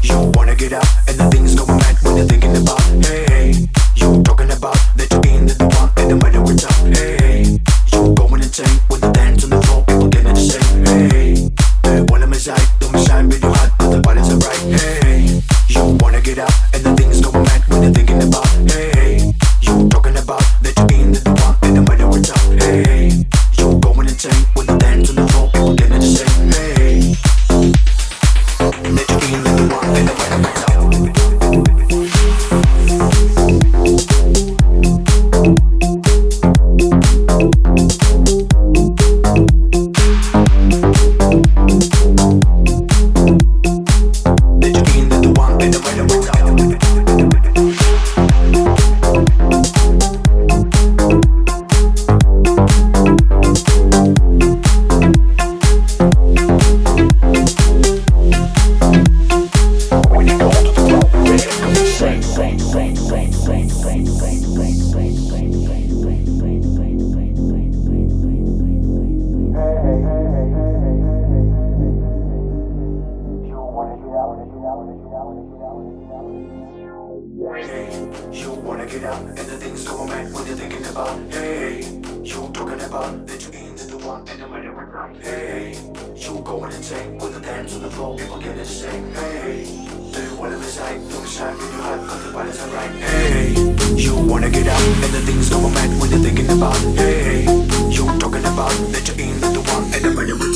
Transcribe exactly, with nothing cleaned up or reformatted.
You wanna get up and the things going mad when you're thinking about. Hey, hey, you talking about that you're being the one and the matter with up. Hey, hey, you going insane with the dance on the floor, people getting the same. Hey, hey, wanna miss out, don't miss out, but you hot, but the body's alright. Hey, you wanna get up and the things going mad when you're thinking about. Hey, hey, you talking about that you're being the one and the matter with up. Hey, hey, you going insane with the dance on the floor, people getting the same. Hey, that you're being the one and the matter with up. You wanna get up and the things go mad when you're thinking about. Hey, you talking about that you ain't the one and the matter with right. Hey, you going insane with the dance on the floor, people get the same. Hey, do you wanna miss out? Don't miss out when you hot, cause the body's alright. Hey, you wanna get up and the things go mad when you're thinking about. Hey, you talking about that you ain't the one and the matter with